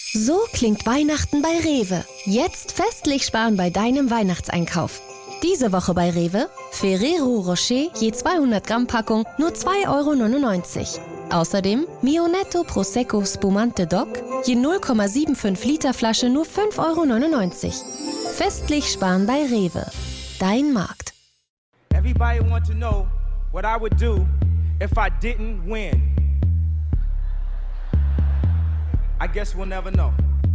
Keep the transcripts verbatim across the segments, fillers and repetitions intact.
So klingt Weihnachten bei Rewe. Jetzt festlich sparen bei deinem Weihnachtseinkauf. Diese Woche bei Rewe: Ferrero Rocher je zweihundert Gramm Packung nur zwei Euro neunundneunzig. Außerdem Mio-Netto Prosecco Spumante Doc je null Komma fünfundsiebzig Liter Flasche nur fünf Euro neunundneunzig. Festlich sparen bei Rewe. Dein Markt. Everybody want to know what I would do if I didn't win. I guess we'll never know.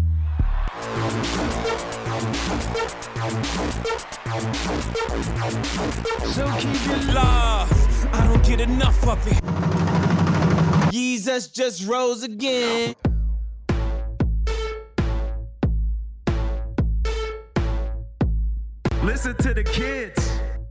So keep your love. I don't get enough of it. Jesus just rose again. Listen to the kids.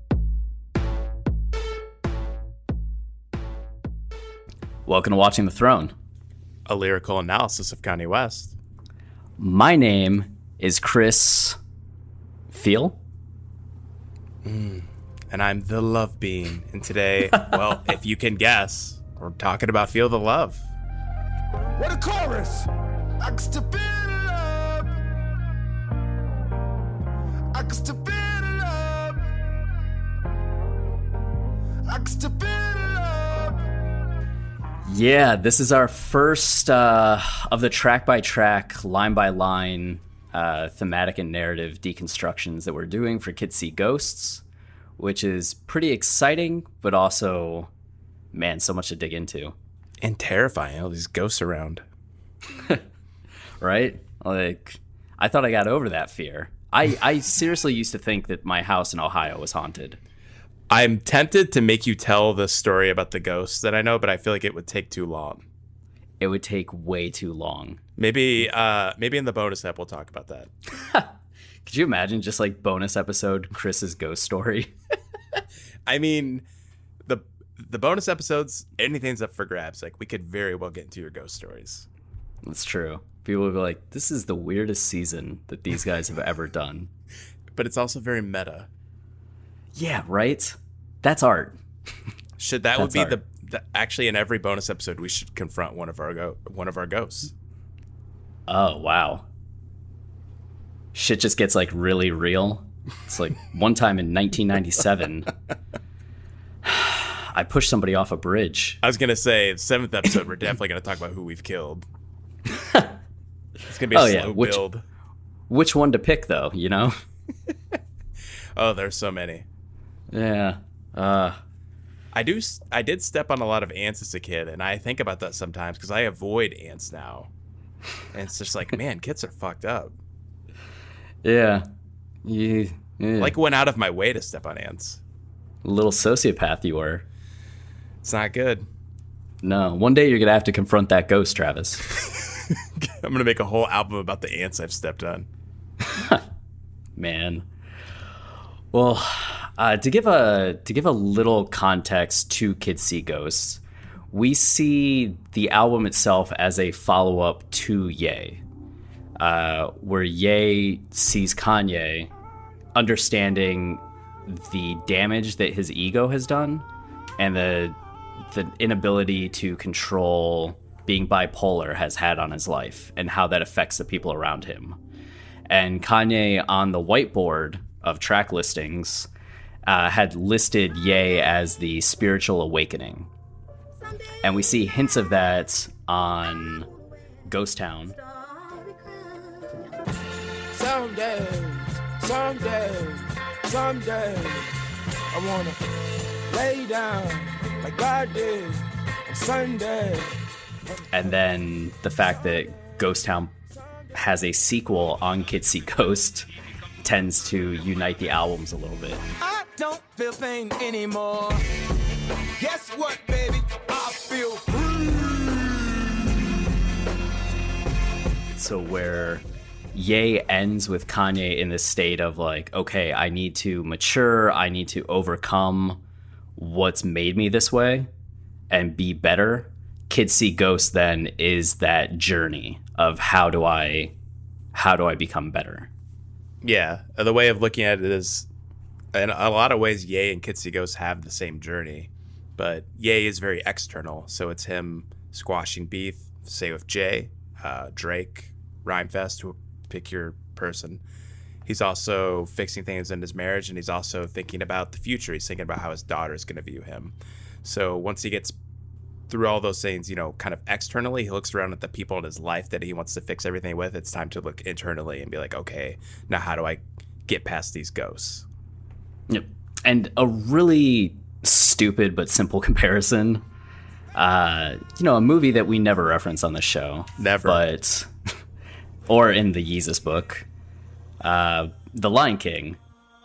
Welcome to Watching the Throne, a lyrical analysis of Kanye West. My name is Chris Feel. Mm. And I'm the Love Bean. And today, well, if you can guess, we're talking about Feel the Love. What a chorus! I can still feel the love. I can still feel the love. I can still feel the love. Yeah, this is our first uh, of the track-by-track, line-by-line uh, thematic and narrative deconstructions that we're doing for Kids See Ghosts, which is pretty exciting, but also, man, so much to dig into. And terrifying, all these ghosts around. Right? Like, I thought I got over that fear. I, I seriously used to think that my house in Ohio was haunted. I'm tempted to make you tell the story about the ghosts that I know, but I feel like it would take too long. It would take way too long. Maybe uh, maybe in the bonus ep we'll talk about that. Could you imagine just like bonus episode Chris's ghost story? I mean, the the bonus episodes, anything's up for grabs. Like, we could very well get into your ghost stories. That's true. People would be like, this is the weirdest season that these guys have ever done. But it's also very meta. Yeah, right? That's art. Should that That's would be art. the, the actually in every bonus episode we should confront one of our go one of our ghosts. Oh, wow. Shit just gets like really real. It's like one time in nineteen ninety-seven, I pushed somebody off a bridge. I was gonna say, the seventh episode we're definitely gonna talk about who we've killed. It's gonna be a oh, slow yeah. which, build. Which one to pick though, you know? Oh, there's so many. Yeah. Uh, I do. I did step on a lot of ants as a kid, and I think about that sometimes because I avoid ants now. And it's just like, man, kids are fucked up. yeah. You, yeah. Like, went out of my way to step on ants. Little sociopath you were. It's not good. No. One day you're going to have to confront that ghost, Travis. I'm going to make a whole album about the ants I've stepped on. Man. Well, uh, to give a to give a little context to Kids See Ghosts, we see the album itself as a follow-up to Ye, uh, where Ye sees Kanye understanding the damage that his ego has done and the the inability to control being bipolar has had on his life and how that affects the people around him. And Kanye on the whiteboard of track listings uh, had listed Ye as the spiritual awakening. And we see hints of that on Ghost Town. Someday, someday, someday, I wanna lay down like God did on Sunday. And then the fact that Ghost Town has a sequel on Kids See Ghost tends to unite the albums a little bit. I don't feel pain anymore. Guess what, baby? I feel free. So where Ye ends with Kanye in this state of like, okay, I need to mature, I need to overcome what's made me this way and be better. Kids See Ghosts then is that journey of how do I how do I become better? Yeah, the way of looking at it is, in a lot of ways, Ye and Kids See Ghosts have the same journey, but Ye is very external, so it's him squashing beef, say with Jay, uh, Drake, Rhymefest, to pick your person. He's also fixing things in his marriage, and he's also thinking about the future. He's thinking about how his daughter is going to view him. So once he gets through all those things, you know, kind of externally, he looks around at the people in his life that he wants to fix everything with. It's time to look internally and be like, okay, now how do I get past these ghosts? Yep. And a really stupid but simple comparison. Uh, you know, a movie that we never reference on the show. Never. But, or in the Yeezus book, uh, The Lion King.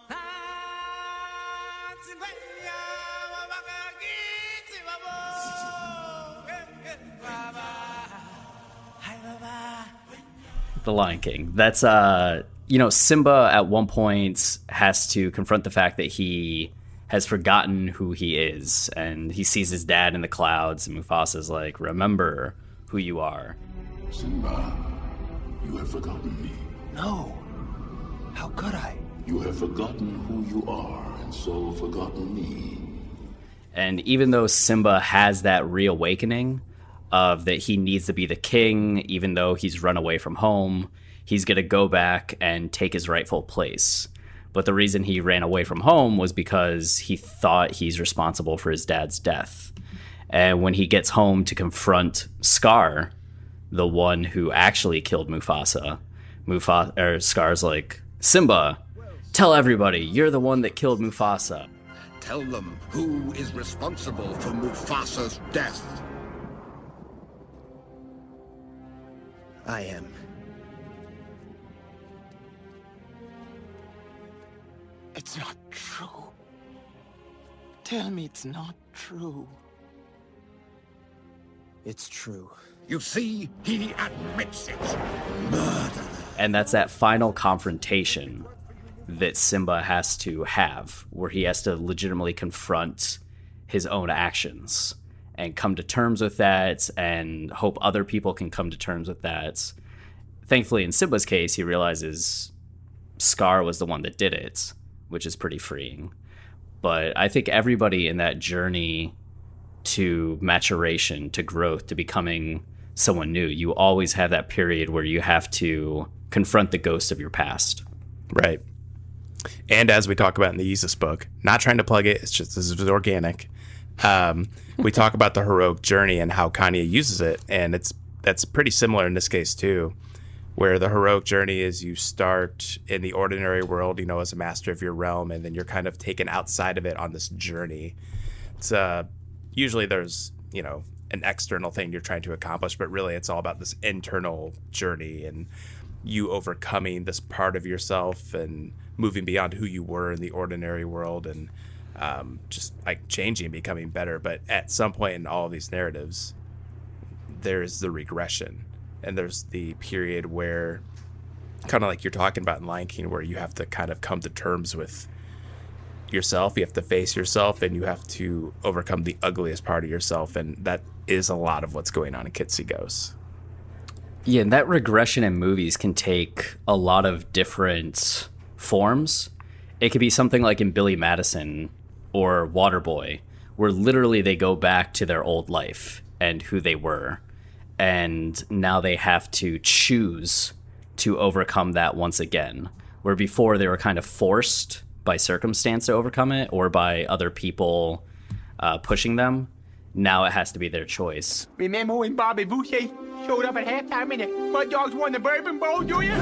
The Lion King. That's, uh, you know, Simba at one point has to confront the fact that he has forgotten who he is, and he sees his dad in the clouds, and Mufasa's like, remember who you are. Simba, you have forgotten me. No. How could I? You have forgotten who you are, and so forgotten me. And even though Simba has that reawakening of that he needs to be the king, even though he's run away from home, he's going to go back and take his rightful place. But the reason he ran away from home was because he thought he's responsible for his dad's death. And when he gets home to confront Scar, the one who actually killed Mufasa, Mufasa or Scar's like, Simba, tell everybody you're the one that killed Mufasa. Tell them who is responsible for Mufasa's death. I am. It's not true. Tell me it's not true. It's true. You see, he admits it. Murder. And that's that final confrontation that Simba has to have, where he has to legitimately confront his own actions and come to terms with that and hope other people can come to terms with that. Thankfully, in Simba's case, he realizes Scar was the one that did it, which is pretty freeing. But I think everybody in that journey to maturation, to growth, to becoming someone new, you always have that period where you have to confront the ghost of your past. Right. And as we talk about in the Yeezus book, not trying to plug it, it's just this is organic. Um, we talk about the heroic journey and how Kanye uses it, and it's that's pretty similar in this case too, where the heroic journey is you start in the ordinary world, you know, as a master of your realm, and then you're kind of taken outside of it on this journey. It's uh, usually there's, you know, an external thing you're trying to accomplish, but really it's all about this internal journey and you overcoming this part of yourself and moving beyond who you were in the ordinary world and um, just like changing, becoming better. But at some point in all of these narratives, there's the regression and there's the period where kind of like you're talking about in Lion King, where you have to kind of come to terms with yourself. You have to face yourself and you have to overcome the ugliest part of yourself. And that is a lot of what's going on in Kids See Ghosts. Yeah, and that regression in movies can take a lot of different forms. It could be something like in Billy Madison or Waterboy, where literally they go back to their old life and who they were. And now they have to choose to overcome that once again, where before they were kind of forced by circumstance to overcome it or by other people uh, pushing them. Now it has to be their choice. Remember when Bobby Boucher showed up at halftime and the Mud Dogs won the Bourbon Bowl, do you?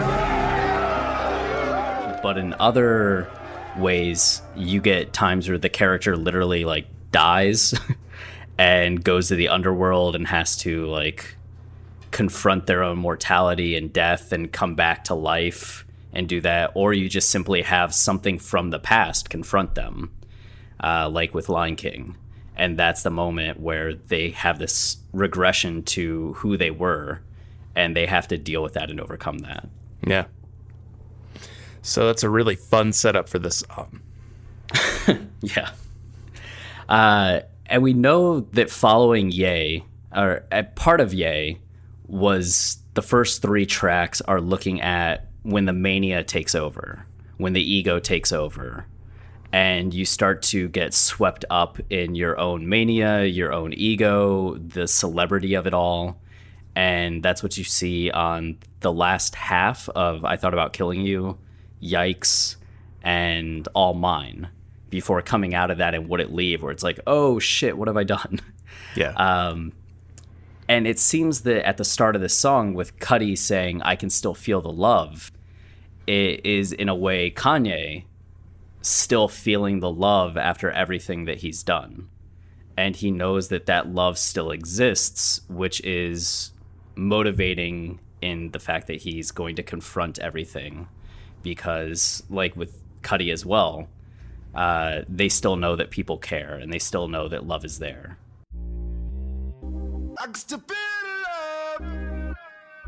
But in other ways, you get times where the character literally like dies and goes to the underworld and has to like confront their own mortality and death and come back to life and do that. Or you just simply have something from the past confront them, uh, like with Lion King. And that's the moment where they have this regression to who they were, and they have to deal with that and overcome that. Yeah. So that's a really fun setup for this. Um... yeah. Uh, and we know that following Ye, or a part of Ye, was the first three tracks are looking at when the mania takes over, when the ego takes over. And you start to get swept up in your own mania, your own ego, the celebrity of it all. And that's what you see on the last half of I Thought About Killing You, Yikes, and All Mine, before coming out of that and Would It Leave, where it's like, oh shit, what have I done? Yeah. Um, and it seems that at the start of this song, with Cudi saying, I can still feel the love, it is in a way Kanye still feeling the love after everything that he's done. And he knows that that love still exists, which is motivating in the fact that he's going to confront everything. Because, like with Cudi as well, uh, they still know that people care, and they still know that love is there. I can still feel love.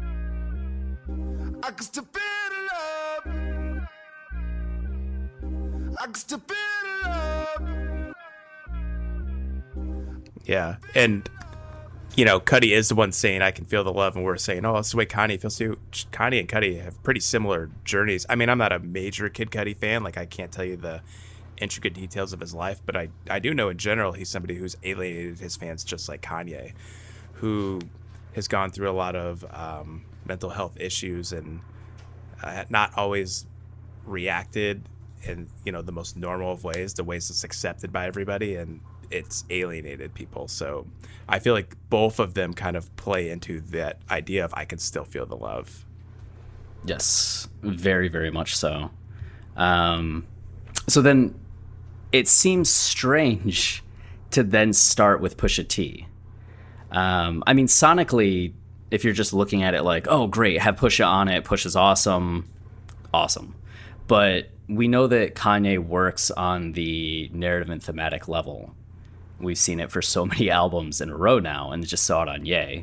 I can still feel love. I can still feel love. Yeah, and you know, Cudi is the one saying I can feel the love, and we're saying, oh, that's the way Kanye feels too. Kanye and Cudi have pretty similar journeys. I mean, I'm not a major Kid Cudi fan. Like, I can't tell you the intricate details of his life, but I, I do know in general he's somebody who's alienated his fans just like Kanye, who has gone through a lot of um, mental health issues and uh, not always reacted in, you know, the most normal of ways, the ways that's accepted by everybody, and it's alienated people. So I feel like both of them kind of play into that idea of I can still feel the love. Yes, very, very much so. Um, so then it seems strange to then start with Pusha T. Um, I mean, sonically, if you're just looking at it like, oh, great, have Pusha on it, Pusha's awesome, awesome. But we know that Kanye works on the narrative and thematic level. We've seen it for so many albums in a row now, and just saw it on Ye.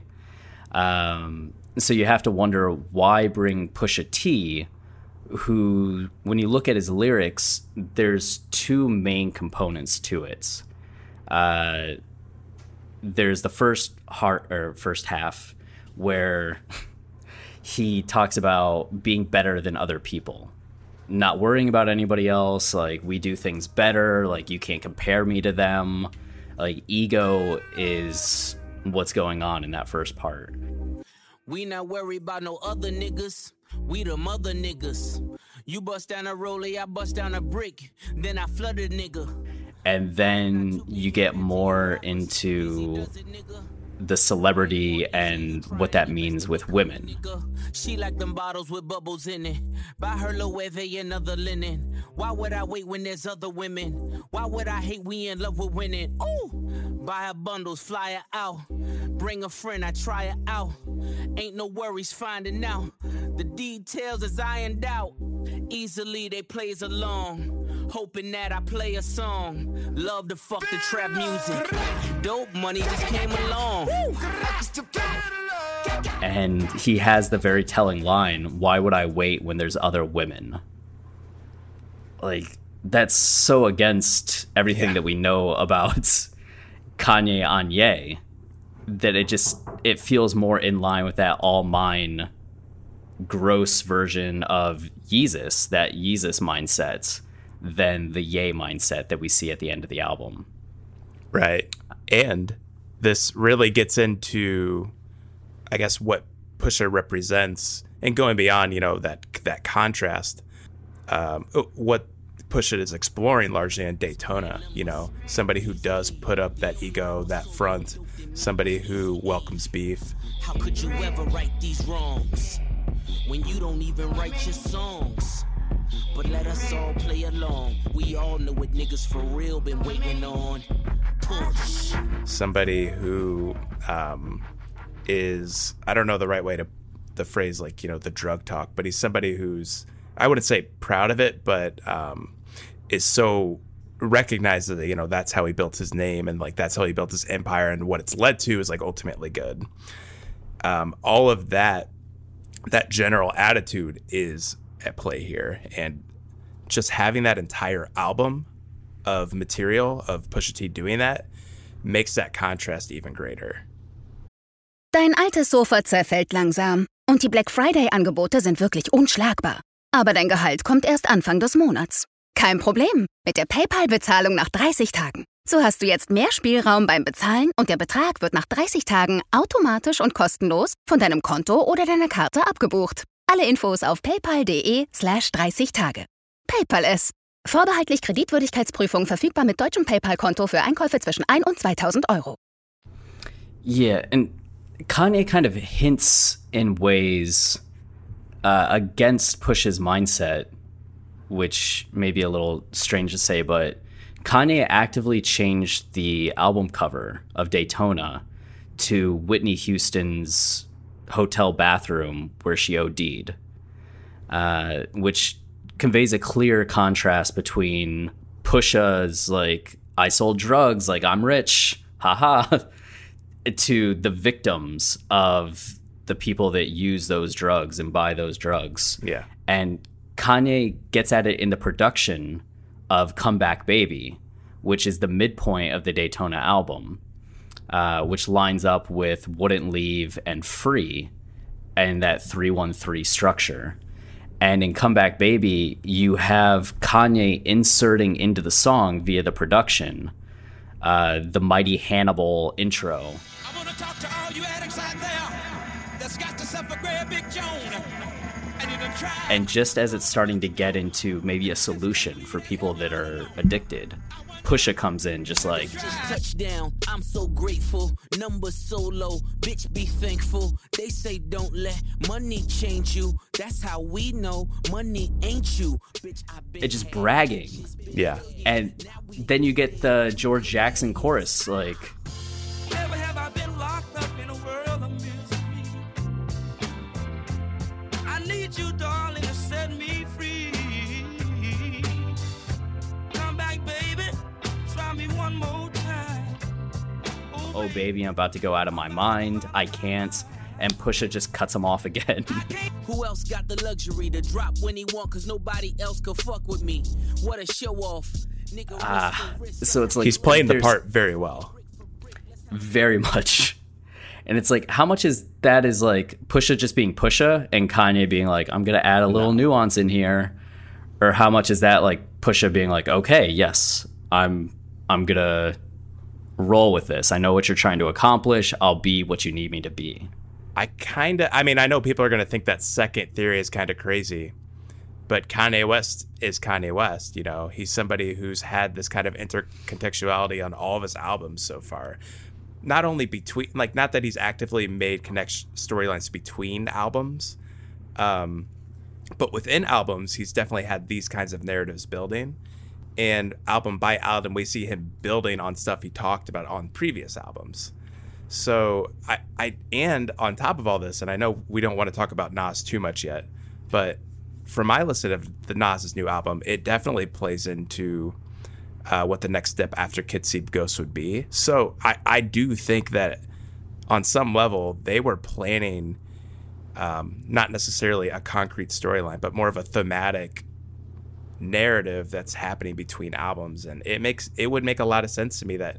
Um, so you have to wonder, why bring Pusha T, who, when you look at his lyrics, there's two main components to it. Uh, there's the first heart or first half where he talks about being better than other people, not worrying about anybody else. Like, we do things better. Like, you can't compare me to them. Like, ego is what's going on in that first part. We not worried about no other niggas. We the mother niggas. You bust down a rollie, I bust down a brick. Then I flood a nigga. And then you get more into the celebrity and what that means with women. She like them bottles with bubbles in it. Buy her Loewe and other linen. Why would I wait when there's other women? Why would I hate we in love with winning? Ooh, buy her bundles, fly her out. Bring a friend, I try her out. Ain't no worries finding out. The details is ironed out. Easily they plays along, hoping that I play a song. Love to fuck the trap music. Dope money just came along. And he has the very telling line, why would I wait when there's other women? Like, that's so against everything yeah. that we know about Kanye on Ye, that it just, it feels more in line with that All Mine gross version of Yeezus, that Yeezus mindset, than the Ye mindset that we see at the end of the album. Right. And this really gets into, I guess, what Pusha represents, and going beyond, you know, that that contrast, um, what Pusha is exploring largely in Daytona, you know, somebody who does put up that ego, that front, somebody who welcomes beef. How could you ever right these wrongs when you don't even write your songs? But let us all play along. We all know what niggas for real been waiting on. Push. Somebody who um, is, I don't know the right way to, the phrase, like, you know, the drug talk, but he's somebody who's, I wouldn't say proud of it, but um, is so recognizes that, you know, that's how he built his name, and like that's how he built his empire, and what it's led to is like ultimately good. Um, all of that, that general attitude is at play here, and just having that entire album of material of Pusha T doing that makes that contrast even greater. Dein altes Sofa zerfällt langsam und die Black Friday-Angebote sind wirklich unschlagbar. Aber dein Gehalt kommt erst Anfang des Monats. Kein Problem, mit der PayPal-Bezahlung nach dreißig Tagen. So hast du jetzt mehr Spielraum beim Bezahlen und der Betrag wird nach dreißig Tagen automatisch und kostenlos von deinem Konto oder deiner Karte abgebucht. Alle Infos auf paypal.de slash 30 Tage. PayPal es. Vorbehaltlich Kreditwürdigkeitsprüfung verfügbar mit deutschem PayPal-Konto für Einkäufe zwischen ein und zweitausend Euro. Yeah, and Kanye kind of hints in ways uh, against Push's mindset, which may be a little strange to say, but Kanye actively changed the album cover of Daytona to Whitney Houston's hotel bathroom where she OD'd, uh, which conveys a clear contrast between Pusha's, like, I sold drugs, like, I'm rich, haha, to the victims of the people that use those drugs and buy those drugs. Yeah. And Kanye gets at it in the production of Comeback Baby, which is the midpoint of the Daytona album, uh, which lines up with Wouldn't Leave and Free and that three one three structure. And in Comeback Baby, you have Kanye inserting into the song via the production uh, the Mighty Hannibal intro. I want to talk to all you addicts out there that's got to suffer Greg Big Joan. And you done tried. And just as it's starting to get into maybe a solution for people that are addicted, Pusha comes in just like, Just touchdown, I'm so grateful. Numbers so low, bitch be thankful. They say don't let money change you. That's how we know money ain't you. Bitch, I've been it's just bragging. Yeah. And then you get the George Jackson chorus, like, Never have I been locked up in a world of misery. I need you, darling, to set me free. Come back, baby. Try me one more time. oh baby, I'm about to go out of my mind, I can't. And Pusha just cuts him off again. Who else got the luxury to drop when he want? Cause nobody else could fuck with me. What a show off. Nigga, Ah, so it's like He's playing the there's- part very well. very much. And it's like, how much is that is like Pusha just being Pusha and Kanye being like, I'm going to add a little No. nuance in here? Or how much is that like Pusha being like, okay, yes, I'm I'm going to roll with this. I know what you're trying to accomplish. I'll be what you need me to be. I kind of, I mean, I know people are going to think that second theory is kind of crazy, but Kanye West is Kanye West. You know, he's somebody who's had this kind of intercontextuality on all of his albums so far. Not only between, like, not that he's actively made connection storylines between albums, um, but within albums, he's definitely had these kinds of narratives building. And album by album, we see him building on stuff he talked about on previous albums. So I, I, and on top of all this, and I know we don't want to talk about Nas too much yet, but for my listen of the Nas's new album, it definitely plays into uh, what the next step after Kid See Ghost would be. So I, I do think that on some level they were planning um, not necessarily a concrete storyline, but more of a thematic narrative that's happening between albums, and it makes it would make a lot of sense to me that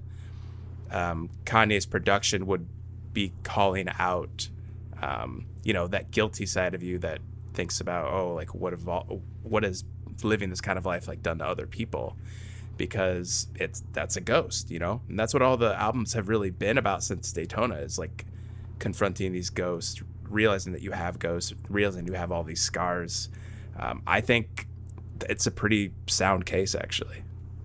um, Kanye's production would be calling out, um, you know, that guilty side of you that thinks about, oh, like what have all, what has living this kind of life like done to other people, because it's that's a ghost, you know, and that's what all the albums have really been about since Daytona, is like confronting these ghosts, realizing that you have ghosts, realizing you have all these scars. Um, I think it's a pretty sound case, actually.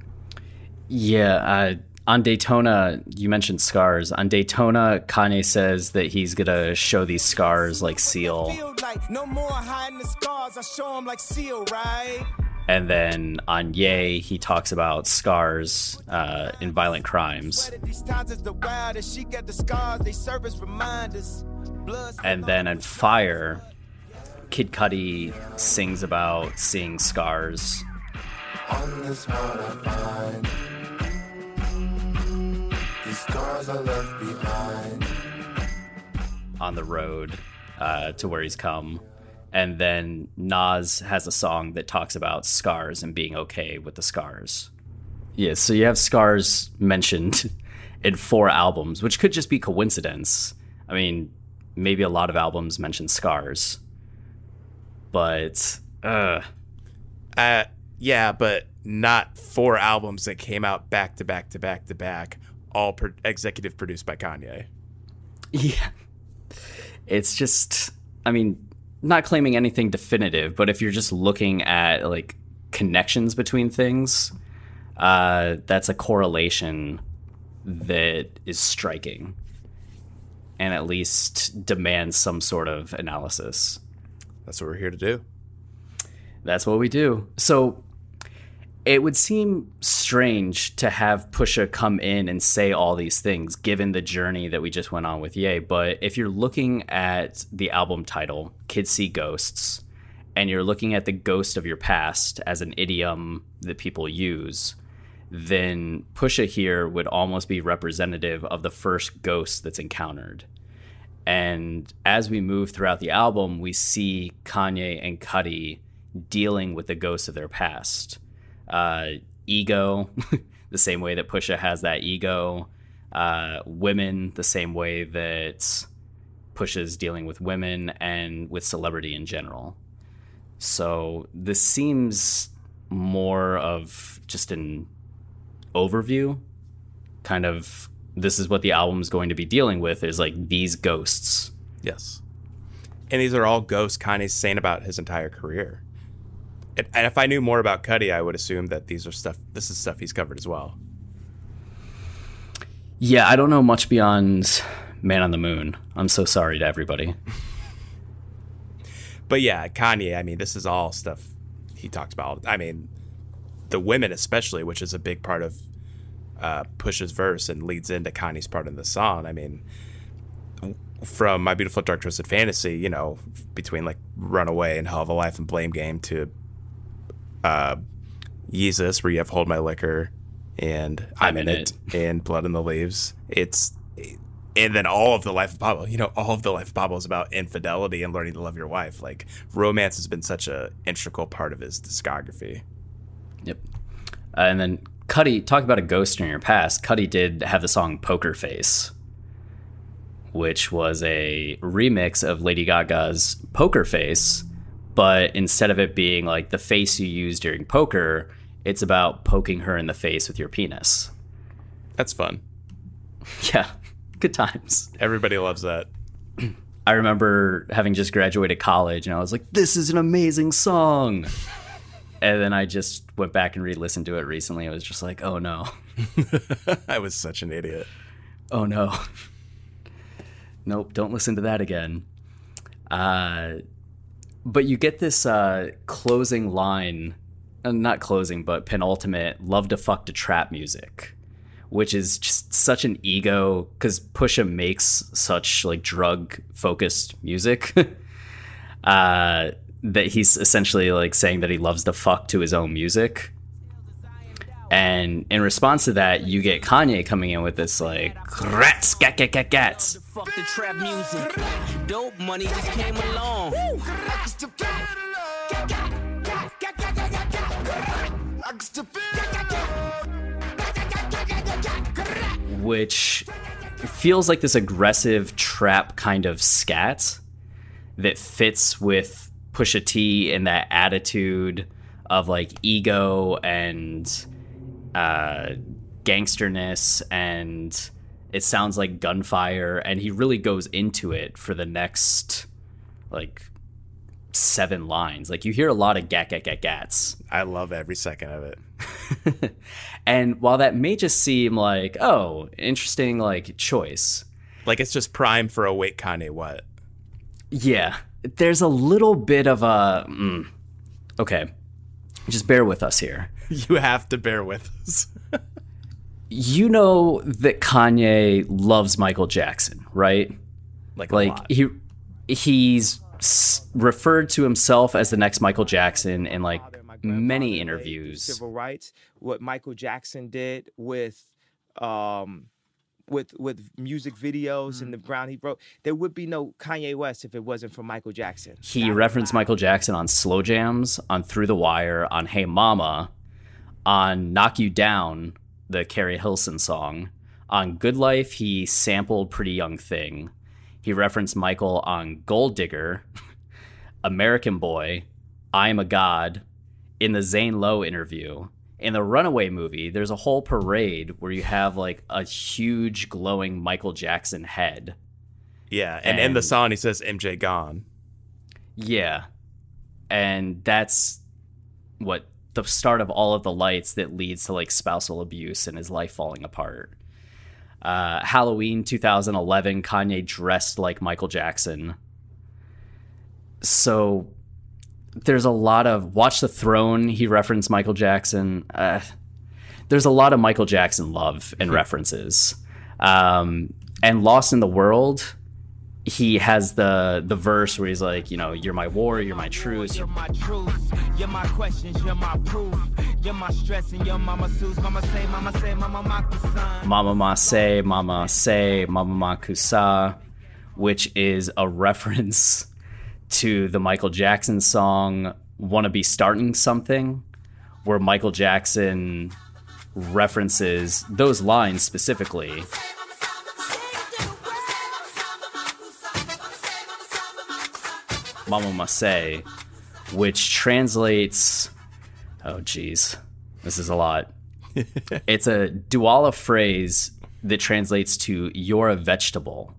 Yeah, uh, on Daytona, you mentioned scars. On Daytona, Kanye says that he's gonna show these scars like Seal. Like no more hiding the scars, I show them like Seal, right? And then on Ye, he talks about scars uh, in violent crimes. And then on Fire, Kid Cudi sings about seeing scars. On this world I find these scars I left behind. On the road uh, to where he's come. And then Nas has a song that talks about scars and being okay with the scars. Yeah, so you have scars mentioned in four albums, which could just be coincidence. I mean, maybe a lot of albums mention scars. But, uh... Uh, yeah, but not four albums that came out back to back to back to back, all pro- executive produced by Kanye. Yeah. It's just, I mean, not claiming anything definitive, but if you're just looking at like connections between things, uh, that's a correlation that is striking and at least demands some sort of analysis. That's what we're here to do. That's what we do. So it would seem strange to have Pusha come in and say all these things, given the journey that we just went on with Ye. But if you're looking at the album title, Kids See Ghosts, and you're looking at the ghost of your past as an idiom that people use, then Pusha here would almost be representative of the first ghost that's encountered. And as we move throughout the album, we see Kanye and Cudi dealing with the ghosts of their past. Uh, ego, the same way that Pusha has that ego. Uh, women, the same way that Pusha's dealing with women and with celebrity in general. So this seems more of just an overview. Kind of, this is what the album is going to be dealing with, is like these ghosts. Yes. And these are all ghosts Kanye's saying about his entire career. And if I knew more about Cudi, I would assume that these are stuff. This is stuff he's covered as well. Yeah, I don't know much beyond Man on the Moon. I'm so sorry to everybody. But yeah, Kanye, I mean, this is all stuff he talks about. I mean, the women especially, which is a big part of uh, Pusha's verse and leads into Kanye's part in the song. I mean, from My Beautiful Dark Twisted Fantasy, you know, between like Runaway and Hell of a Life and Blame Game to uh, Yeezus, where you have Hold My Liquor and I'm, I'm in, in it. it and Blood in the Leaves. It's and then all of the Life of Pablo. You know, all of the Life of Pablo is about infidelity and learning to love your wife. Like, romance has been such a integral part of his discography. Yep. Uh, and then Cudi, talk about a ghost in your past. Cudi did have the song Poker Face, which was a remix of Lady Gaga's Poker Face, but instead of it being like the face you use during poker, it's about poking her in the face with your penis. That's fun. Yeah, good times. Everybody loves that. I remember having just graduated college, and I was like, this is an amazing song. And then I just went back and re-listened to it recently. I was just like, oh no. I was such an idiot. Oh no. Nope, don't listen to that again. Uh, but you get this uh, closing line, uh, not closing, but penultimate, love to fuck to trap music, which is just such an ego, because Pusha makes such like drug-focused music uh, that he's essentially like saying that he loves to fuck to his own music. And in response to that, you get Kanye coming in with this like rats, gat, gat, gat, gats. Fuck the trap music. Dope money just came along. Which feels like this aggressive trap kind of scat that fits with Pusha T and that attitude of like ego and uh, gangsterness, and it sounds like gunfire, and he really goes into it for the next like seven lines. Like, you hear a lot of gat gat gat gats. I love every second of it. And while that may just seem like, oh, interesting like choice, like it's just prime for a wait Kanye what? Yeah, there's a little bit of a mm, okay, just bear with us here. You have to bear with us. You know that Kanye loves Michael Jackson, right? Like, like a lot. he he's s- referred to himself as the next Michael Jackson in like many interviews. Civil rights, what Michael Jackson did with um with with music videos mm. and the ground he broke. There would be no Kanye West if it wasn't for Michael Jackson. He referenced Michael Jackson on Slow Jams, on Through the Wire, on Hey Mama, on Knock You Down, the Carrie Hilson song. On Good Life, he sampled Pretty Young Thing. He referenced Michael on Gold Digger, American Boy, I'm a God, in the Zane Lowe interview, In the Runaway movie, there's a whole parade where you have like a huge glowing Michael Jackson head. Yeah, and, and in the song he says M J gone. Yeah. And that's what the start of all of the lights that leads to like spousal abuse and his life falling apart. Uh, Halloween two thousand eleven, Kanye dressed like Michael Jackson. So there's a lot of Watch the Throne. He referenced Michael Jackson. Uh, there's a lot of Michael Jackson love and references. Um, and Lost in the World, he has the the verse where he's like, you know, you're my war, you're my truth. You're my truth, you're my questions, you're my proof. You're my stress and your mama sues. Mama say, mama say, mama makusan. Mama ma say, mama say, mama makusa, which is a reference to the Michael Jackson song Wanna Be Starting Something, where Michael Jackson references those lines specifically. Mama must say, which translates, oh geez, this is a lot. It's a Duala phrase that translates to "you're a vegetable."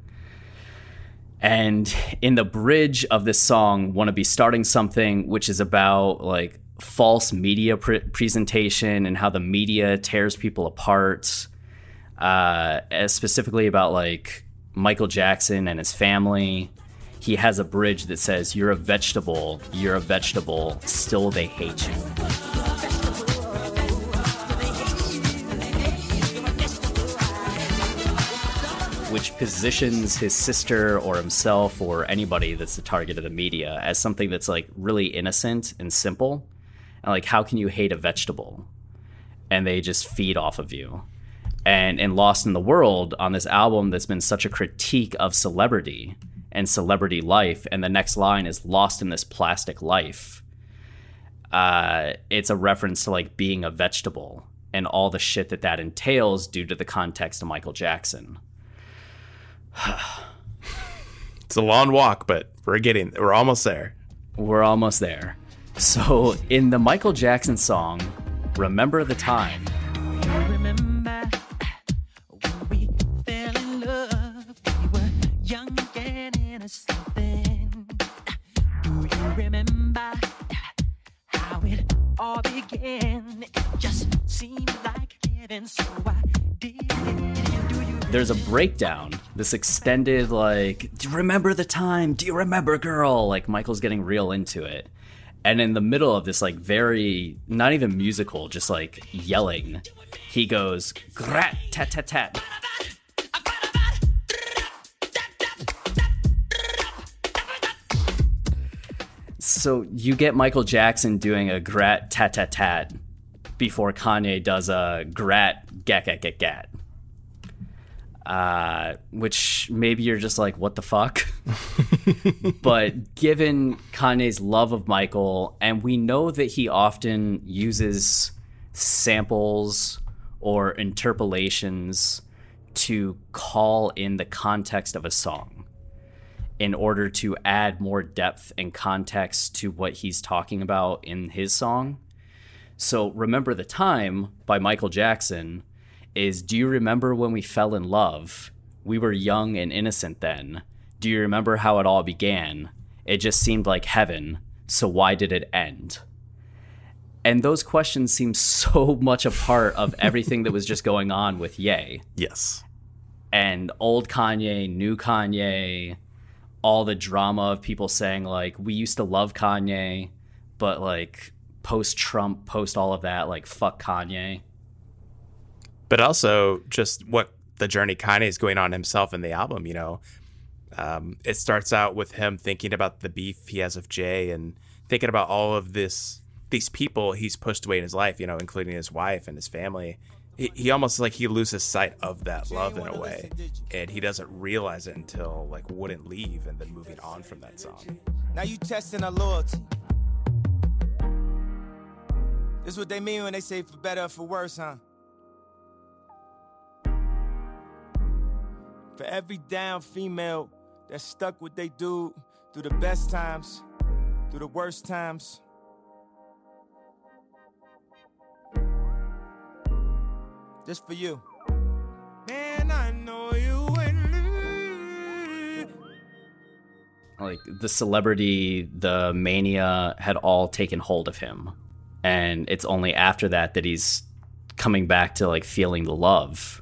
And in the bridge of this song, "Wanna Be Starting Something," which is about like false media pre- presentation and how the media tears people apart, uh, specifically about like Michael Jackson and his family. He has a bridge that says, "You're a vegetable, you're a vegetable, still they hate you." Which positions his sister or himself or anybody that's the target of the media as something that's like really innocent and simple. And like, how can you hate a vegetable? And they just feed off of you. And in Lost in the World, on this album that's been such a critique of celebrity and celebrity life, and the next line is "lost in this plastic life." Uh, it's a reference to like being a vegetable and all the shit that that entails due to the context of Michael Jackson. It's a long walk, but we're getting, we're almost there. We're almost there. So in the Michael Jackson song, "Remember the Time," Remember when we fell in love, we were young and innocent then. Do you remember how it all began? It just seemed like heaven, so I did it. Do you there's a breakdown, this extended like, "Do you remember the time? Do you remember, girl?" Like Michael's getting real into it. And in the middle of this like very, not even musical, just like yelling, he goes, "Grat tat tat tat." So you get Michael Jackson doing a grat tat tat tat before Kanye does a grat gat gat gat gat. Uh, which maybe you're just like, what the fuck? But given Kanye's love of Michael, and we know that he often uses samples or interpolations to call in the context of a song in order to add more depth and context to what he's talking about in his song. So "Remember the Time" by Michael Jackson is, "Do you remember when we fell in love? We were young and innocent then. Do you remember how it all began? It just seemed like heaven, so why did it end?" And those questions seem so much a part of everything that was just going on with Ye. Yes. And old Kanye, new Kanye, all the drama of people saying like, we used to love Kanye, but like post-Trump, post all of that, like fuck Kanye. But also just what the journey Kanye is going on himself in the album, you know. Um, it starts out with him thinking about the beef he has with Jay and thinking about all of this, these people he's pushed away in his life, you know, including his wife and his family. He, he almost like he loses sight of that love in a way, and he doesn't realize it until like Wouldn't Leave and then moving on from that song. Now you testing our loyalty. This is what they mean when they say for better or for worse, huh? For every down female that stuck with they dude through the best times, through the worst times. Just for you. Man, I know you wouldn't. Like, the celebrity, the mania had all taken hold of him. And it's only after that that he's coming back to, like, feeling the love.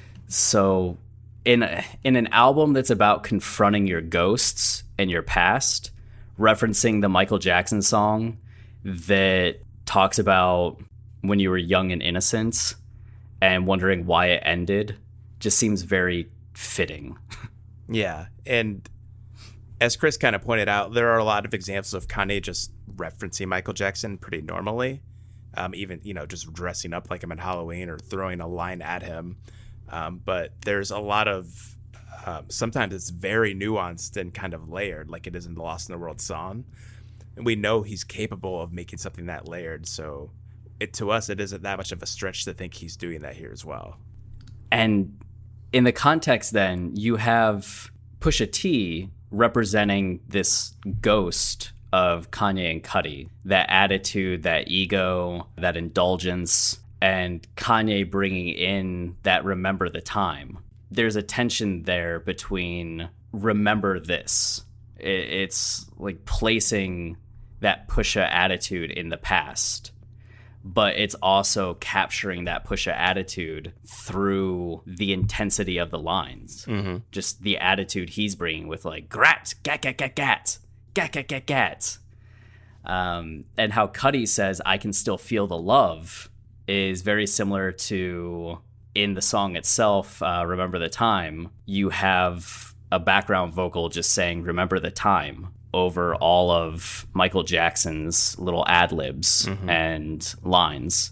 So in a, in an album that's about confronting your ghosts and your past, referencing the Michael Jackson song that talks about when you were young and innocent and wondering why it ended, just seems very fitting. Yeah, and as Chris kind of pointed out, there are a lot of examples of Kanye just referencing Michael Jackson pretty normally, um, even, you know, just dressing up like him at Halloween or throwing a line at him. Um, but there's a lot of, um, sometimes it's very nuanced and kind of layered, like it is in the Lost in the World song. And we know he's capable of making something that layered. So it, to us, it isn't that much of a stretch to think he's doing that here as well. And in the context, then, you have Pusha T representing this ghost of Kanye and Cudi, that attitude, that ego, that indulgence, and Kanye bringing in that remember the time. There's a tension there between remember this. It's like placing that Pusha attitude in the past, but it's also capturing that Pusha attitude through the intensity of the lines. Mm-hmm. Just the attitude he's bringing with, like, grat, gat, gat, gat, gat, gat, gat, gat, gat. Um, and how Cudi says, I can still feel the love, is very similar to, in the song itself, uh, Remember the Time, you have a background vocal just saying, remember the time, over all of Michael Jackson's little ad-libs mm-hmm. and lines.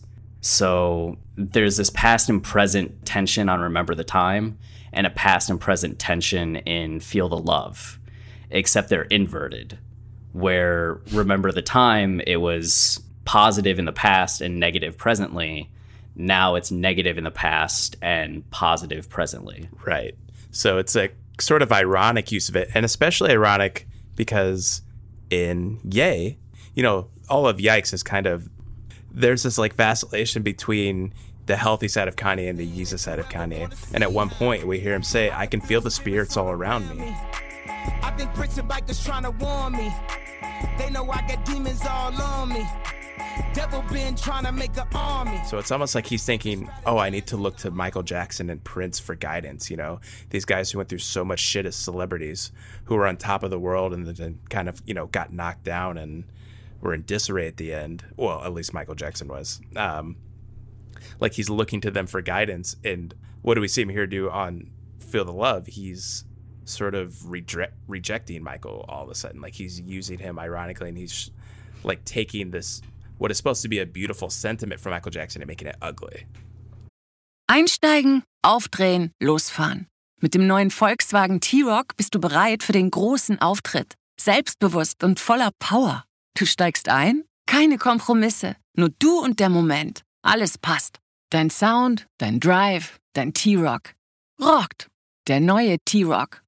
So there's this past and present tension on Remember the Time and a past and present tension in Feel the Love, except they're inverted, where Remember the Time, it was positive in the past and negative presently. Now it's negative in the past and positive presently. Right. So it's a sort of ironic use of it, and especially ironic because in Ye, you know, all of Yikes is kind of, there's this like vacillation between the healthy side of Kanye and the Yeezus side of Kanye. And at one point we hear him say, I can feel the spirits all around me. I think Prince and Bikers trying to warn me. They know I got demons all on me. Devil been trying to make an army. So it's almost like he's thinking, oh, I need to look to Michael Jackson and Prince for guidance. You know, these guys who went through so much shit as celebrities, who were on top of the world and then kind of, you know, got knocked down and were in disarray at the end. Well, at least Michael Jackson was. Um, like he's looking to them for guidance. And what do we see him here do on Feel the Love? He's sort of reject, rejecting Michael all of a sudden. Like he's using him ironically, and he's like taking this, what is supposed to be a beautiful sentiment from Michael Jackson and making it ugly. Einsteigen, aufdrehen, losfahren. Mit dem neuen Volkswagen T-Roc bist du bereit für den großen Auftritt. Selbstbewusst und voller Power. Du steigst ein, keine Kompromisse. Nur du und der Moment. Alles passt. Dein Sound, dein Drive, dein T-Roc. Rockt. Der neue T-Roc.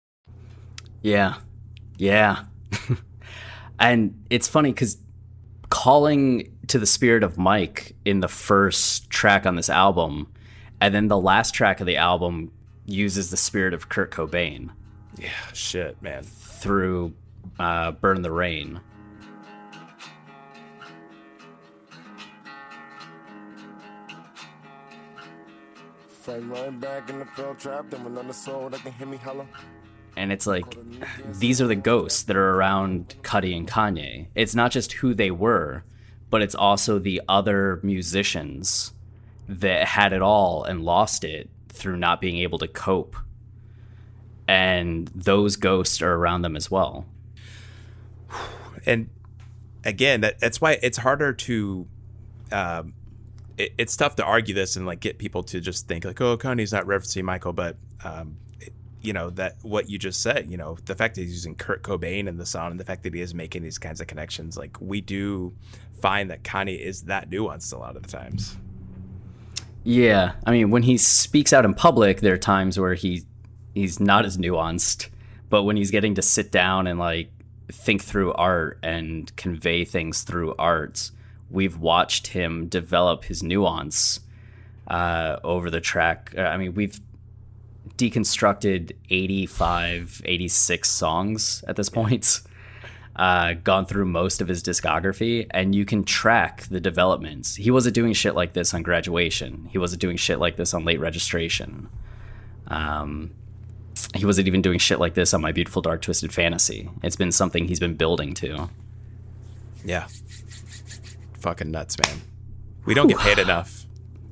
Yeah. Yeah. And it's funny because calling to the spirit of Mike in the first track on this album, and then the last track of the album uses the spirit of Kurt Cobain. Yeah, shit, man. Through uh, Burn in the Rain. And it's like, these are the ghosts that are around Cudi and Kanye. It's not just who they were, but it's also the other musicians that had it all and lost it through not being able to cope. And those ghosts are around them as well. And again, that, that's why it's harder to, um, it, it's tough to argue this and like get people to just think like, oh, Kanye's not referencing Michael, but um, it, you know, that what you just said, you know, the fact that he's using Kurt Cobain in the song and the fact that he is making these kinds of connections, like we do find that Kanye is that nuanced a lot of the times. Yeah. I mean, when he speaks out in public, there are times where he he's not as nuanced, but when he's getting to sit down and like think through art and convey things through art, we've watched him develop his nuance uh, over the track. Uh, I mean, we've deconstructed eighty-five, eighty-six songs at this point, uh, gone through most of his discography, and you can track the developments. He wasn't doing shit like this on Graduation. He wasn't doing shit like this on Late Registration. Um, he wasn't even doing shit like this on My Beautiful Dark Twisted Fantasy. It's been something he's been building to. Yeah. Fucking nuts, man. We don't get paid enough.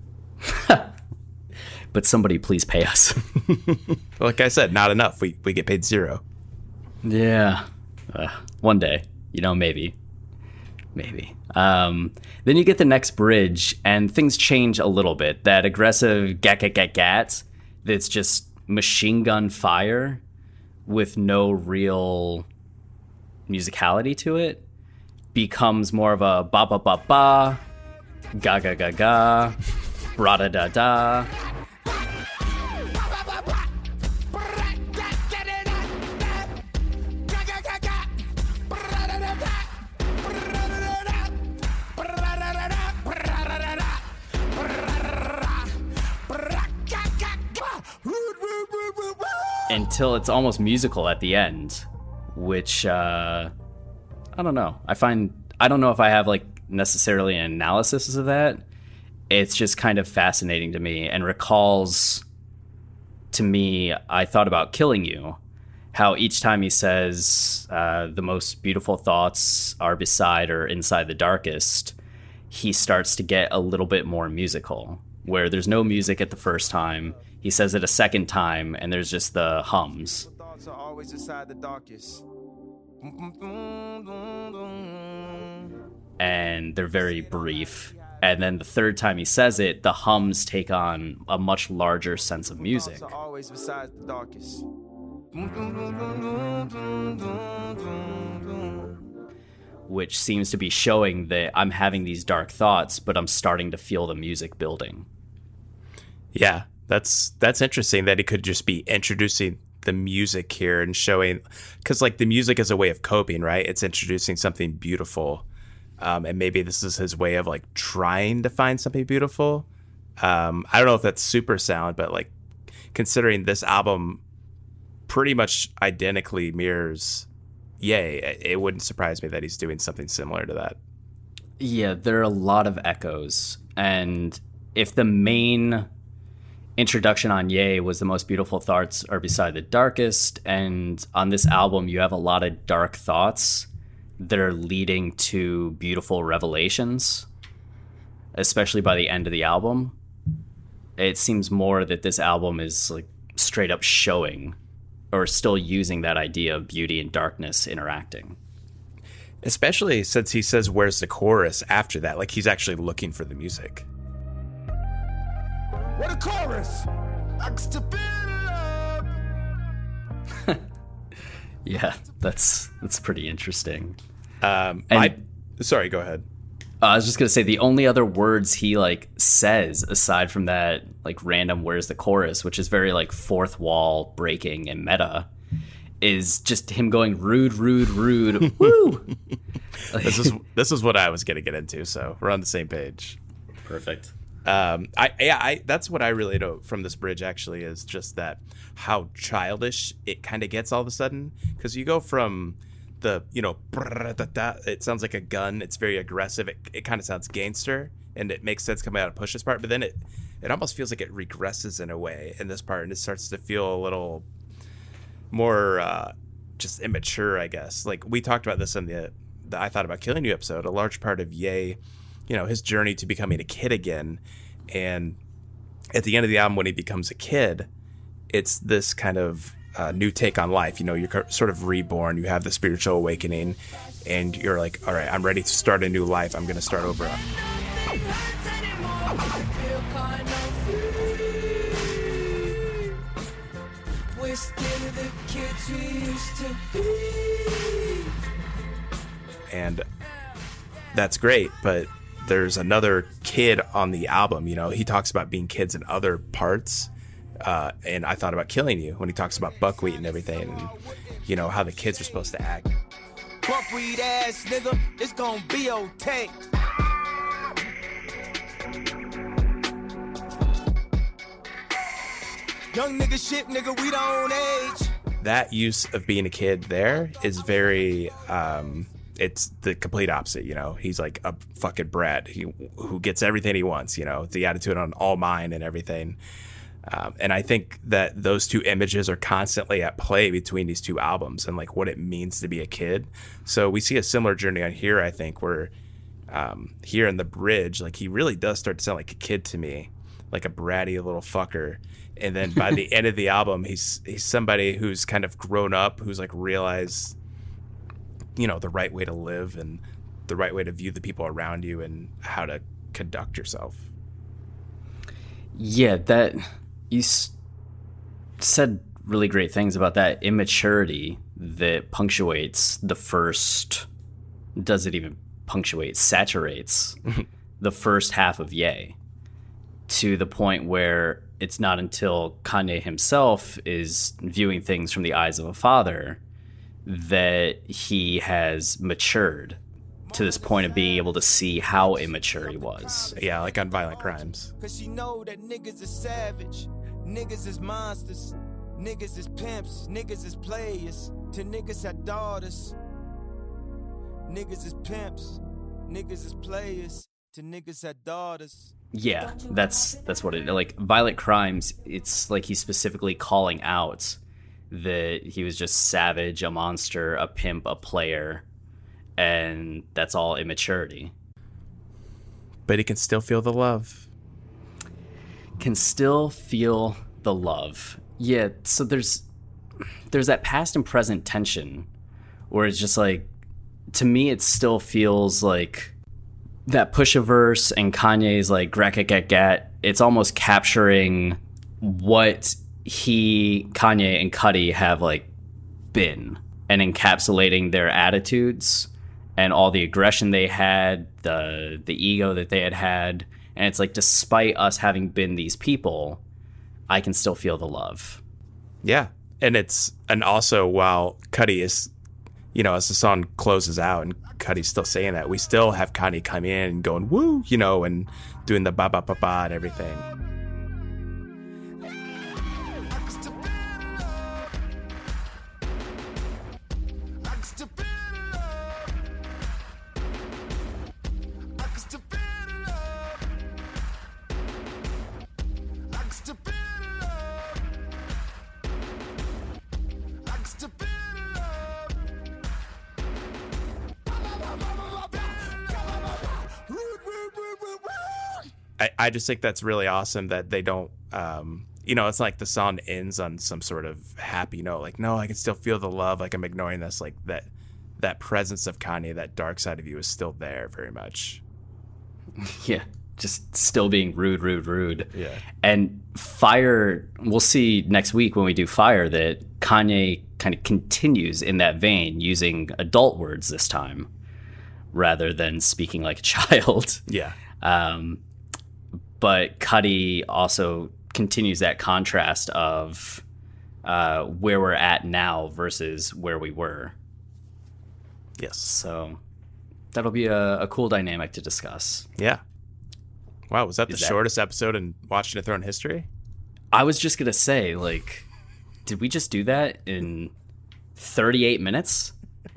But somebody please pay us. Like I said, not enough. We we get paid zero. Yeah. Uh, one day. You know, maybe. Maybe. Um, then you get the next bridge, and things change a little bit. That aggressive gat gat gat gat that's just machine gun fire with no real musicality to it becomes more of a ba ba ba ba, ga ga ga ga, bra da da da. Until it's almost musical at the end, which uh, I don't know. I find I don't know if I have like necessarily an analysis of that. It's just kind of fascinating to me and recalls to me. I thought about Killing You, how each time he says uh, the most beautiful thoughts are beside or inside the darkest, he starts to get a little bit more musical. Where there's no music at the first time. He says it a second time, and there's just the hums. Thoughts are always inside the darkest. And they're very brief. And then the third time he says it, the hums take on a much larger sense of music. Thoughts are always beside the darkest. Which seems to be showing that I'm having these dark thoughts, but I'm starting to feel the music building. Yeah. That's that's interesting that it could just be introducing the music here and showing, because like the music is a way of coping, right? It's introducing something beautiful, um, and maybe this is his way of like trying to find something beautiful. Um, I don't know if that's super sound, but like considering this album pretty much identically mirrors Ye, it wouldn't surprise me that he's doing something similar to that. Yeah, there are a lot of echoes, and if the main introduction on Ye was the most beautiful thoughts are beside the darkest, and on this album you have a lot of dark thoughts that are leading to beautiful revelations, especially by the end of the album. It seems more that this album is like straight up showing or still using that idea of beauty and darkness interacting. Especially since he says where's the chorus after that, like he's actually looking for the music. What a chorus! Yeah, that's that's pretty interesting. Um, and, I, sorry, go ahead. Uh, I was just gonna say the only other words he like says aside from that like random "where's the chorus," which is very like fourth wall breaking and meta, is just him going rude, rude, rude. Woo! This is this is what I was gonna get into, so we're on the same page. Perfect. Um, I yeah, I that's what I really know from this bridge actually is just that how childish it kind of gets all of a sudden, because you go from the you know it sounds like a gun, it's very aggressive, it, it kind of sounds gangster, and it makes sense coming out of Push's part, but then it it almost feels like it regresses in a way in this part, and it starts to feel a little more uh, just immature, I guess. Like we talked about this in the, the I Thought About Killing You episode. A large part of Ye, you know, his journey to becoming a kid again. And at the end of the album, when he becomes a kid, it's this kind of uh, new take on life. You know, you're sort of reborn. You have the spiritual awakening, and you're like, all right, I'm ready to start a new life. I'm going to start over. And that's great, but there's another kid on the album. You know, he talks about being kids in other parts. Uh, and I Thought About Killing You when he talks about buckwheat and everything, and, you know, how the kids are supposed to act. Buckwheat ass nigga, it's gonna be okay. Young nigga shit, nigga, we don't age. That use of being a kid there is very, um, it's the complete opposite, you know? He's like a fucking brat he, who gets everything he wants, you know? The attitude on all mine and everything. Um, and I think that those two images are constantly at play between these two albums and like what it means to be a kid. So we see a similar journey on here, I think, where um, here in the bridge, like he really does start to sound like a kid to me, like a bratty little fucker. And then by the end of the album, he's he's somebody who's kind of grown up, who's like realized, you know, the right way to live and the right way to view the people around you and how to conduct yourself. Yeah, that you s- said really great things about that immaturity that punctuates the first, does it even punctuate, saturates the first half of Ye, to the point where it's not until Kanye himself is viewing things from the eyes of a father that he has matured to this point of being able to see how immature he was. Yeah, like on Violent Crimes. Cause she know that niggas is savage, niggas is monsters, niggas is pimps, niggas is players, to niggas had daughters. Niggas is pimps, niggas is players, to niggas had daughters. Yeah, that's that's what it, like Violent Crimes, it's like he's specifically calling out that he was just savage, a monster, a pimp, a player, and that's all immaturity. But he can still feel the love. Can still feel the love. Yeah, so there's there's that past and present tension where it's just like, to me it still feels like that Pushaverse and Kanye's like "Grat Gat Gat," it's almost capturing what he, Kanye, and Cudi have like been, and encapsulating their attitudes and all the aggression they had, the the ego that they had had. And it's like, despite us having been these people, I can still feel the love. Yeah. And it's, and also while Cudi is, you know, as the song closes out and Cudi's still saying that, we still have Kanye come in and going, woo, you know, and doing the ba ba ba ba and everything. I, I just think that's really awesome that they don't, um, you know, it's like the song ends on some sort of happy note. Like, no, I can still feel the love. Like, I'm ignoring this. Like, that that presence of Kanye, that dark side of you is still there very much. Yeah, just still being rude, rude, rude. Yeah. And Fire, we'll see next week when we do Fire that Kanye kind of continues in that vein, using adult words this time rather than speaking like a child. Yeah. Um, but Cudi also continues that contrast of uh, where we're at now versus where we were. Yes. So that'll be a, a cool dynamic to discuss. Yeah. Wow, was that the Is that- shortest episode in Watching It Thrown history? I was just going to say, like, did we just do that in thirty-eight minutes?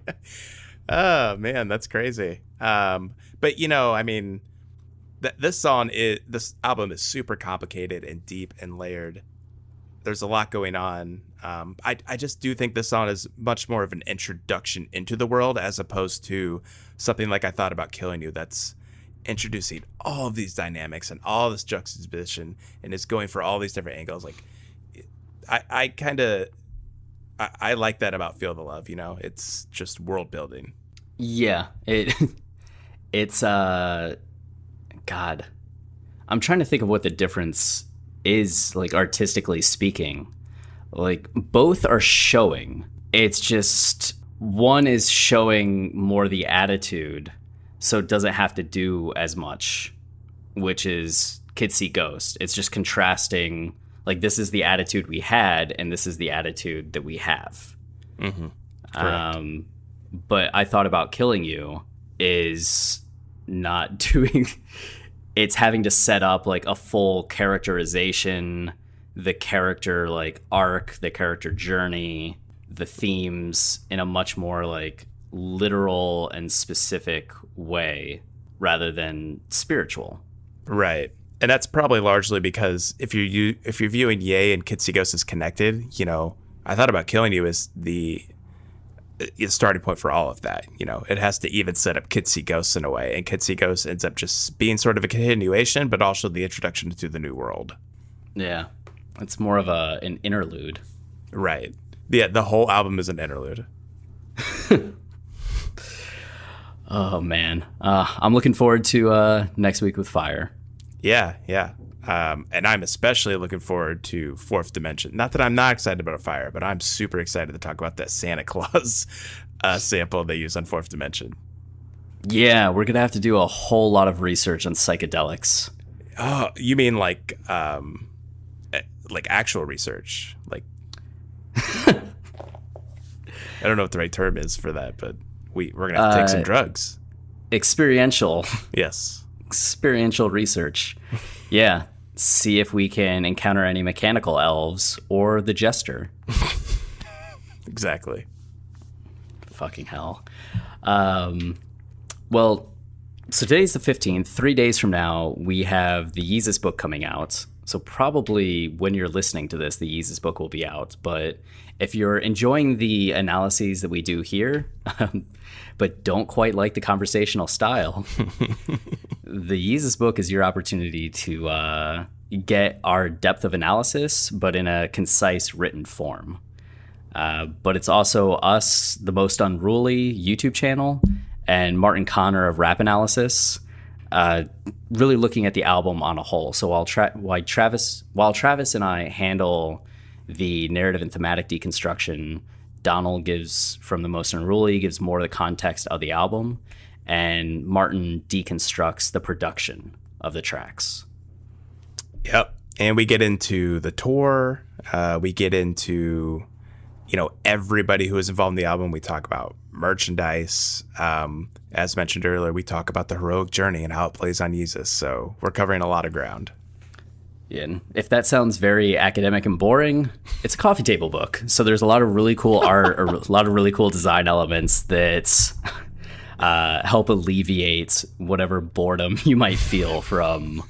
Oh, man, that's crazy. Um, but, you know, I mean, th- this song, is, this album is super complicated and deep and layered. There's a lot going on. Um, I, I just do think this song is much more of an introduction into the world as opposed to something like I Thought About Killing You that's introducing all of these dynamics and all this juxtaposition and is going for all these different angles. Like, I, I kind of, I, I like that about Feel the Love, you know? It's just world building. Yeah, it it's uh God. I'm trying to think of what the difference is, like, artistically speaking. Like, both are showing. It's just one is showing more the attitude, so it doesn't have to do as much, which is Kids See Ghost. It's just contrasting, like, this is the attitude we had and this is the attitude that we have. Mm-hmm. Um But I Thought About Killing You is not doing, it's having to set up like a full characterization the character like arc, the character journey, the themes in a much more like literal and specific way rather than spiritual. Right. And that's probably largely because if you're you, if you're viewing Yae and Kitsigos as connected, you know, I thought about killing you as the, the starting point for all of that. You know, it has to even set up Kitsigos in a way, and Kitsigos ends up just being sort of a continuation, but also the introduction to the new world. Yeah, it's more of a an interlude. Right. Yeah, the whole album is an interlude. Oh man, uh, I'm looking forward to uh, next week with Fire. Yeah, yeah. Um, and I'm especially looking forward to Fourth Dimension. Not that I'm not excited about Fire, but I'm super excited to talk about that Santa Claus uh, sample they use on Fourth Dimension. Yeah, we're going to have to do a whole lot of research on psychedelics. Oh, you mean like um, like actual research? Like, I don't know what the right term is for that, but we, we're going to have to take uh, some drugs. Experiential. Yes. Experiential research. Yeah. See if we can encounter any mechanical elves or the jester. Exactly. Fucking hell. Um, well, so today's the fifteenth. Three days from now, we have the Yeezus book coming out. So probably when you're listening to this, the Yeezus book will be out. But if you're enjoying the analyses that we do here, um, but don't quite like the conversational style, the Yeezus book is your opportunity to uh, get our depth of analysis, but in a concise written form. Uh, but it's also us, the Most Unruly YouTube channel, and Martin Connor of Rap Analysis, uh, really looking at the album on a whole. So while, Tra- while Travis, while Travis and I handle the narrative and thematic deconstruction, Donald gives, from the Most Unruly, gives more of the context of the album, and Martin deconstructs the production of the tracks. Yep. And we get into the tour. Uh, we get into, you know, everybody who is involved in the album. We talk about merchandise. Um, as mentioned earlier, we talk about the heroic journey and how it plays on Yeezus. So we're covering a lot of ground. Yeah, and if that sounds very academic and boring, it's a coffee table book. So there's a lot of really cool art, or a lot of really cool design elements that uh, help alleviate whatever boredom you might feel from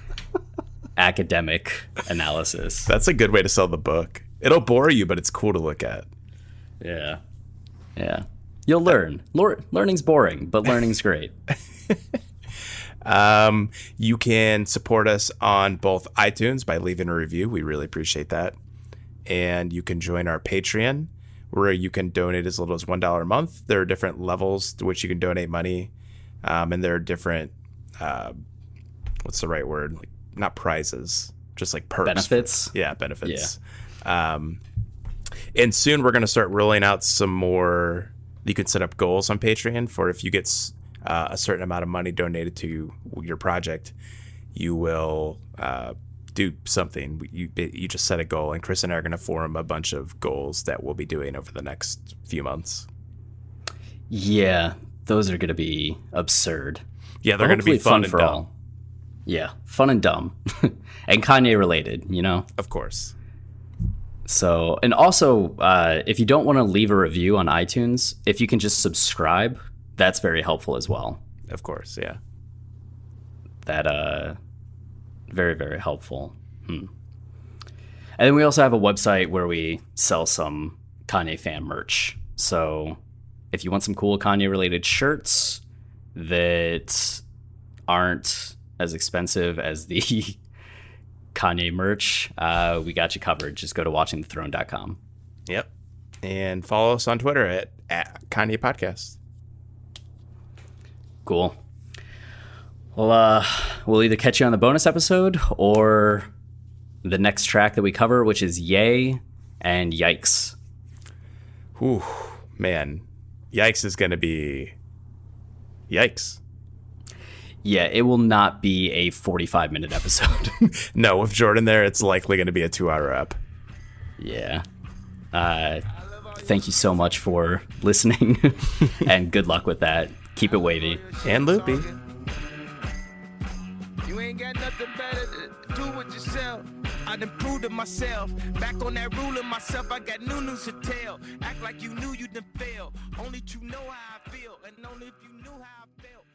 academic analysis. That's a good way to sell the book. It'll bore you, but it's cool to look at. Yeah. Yeah. You'll learn. Lear- learning's boring, but learning's great. Um, you can support us on both iTunes by leaving a review. We really appreciate that. And you can join our Patreon, where you can donate as little as one dollar a month. There are different levels to which you can donate money. Um, and there are different, uh, what's the right word? Like, not prizes, just like perks. Benefits? Yeah, benefits. Yeah. Um, and soon we're going to start rolling out some more. You can set up goals on Patreon for if you get Uh, a certain amount of money donated to your project, you will uh, do something. You you just set a goal, and Chris and I are going to form a bunch of goals that we'll be doing over the next few months. Yeah, those are going to be absurd. Yeah, they're going to be fun, fun and for dumb. all. Yeah, fun and dumb. And Kanye related, you know? Of course. So, and also, uh, if you don't want to leave a review on iTunes, if you can just subscribe, that's very helpful as well. Of course, yeah. That, uh, very, very helpful. Hmm. And then we also have a website where we sell some Kanye fan merch. So if you want some cool Kanye-related shirts that aren't as expensive as the Kanye merch, uh, we got you covered. Just go to watching the throne dot com. Yep. And follow us on Twitter at, at Kanye Podcast. Cool. Well, uh, we'll either catch you on the bonus episode or the next track that we cover, which is Yae and Yikes. Whew, man. Yikes is going to be... Yikes. Yeah, it will not be a forty-five minute episode. No, with Jordan there, it's likely going to be a two-hour ep. Yeah. Uh, thank you so much for listening, and good luck with that. Keep it wavy. And loopy. You ain't got nothing better to do with yourself. I done proved it myself. Back on that ruling myself, I got new news to tell. Act like you knew you done fail. Only you know how I feel, and only if you knew how I felt.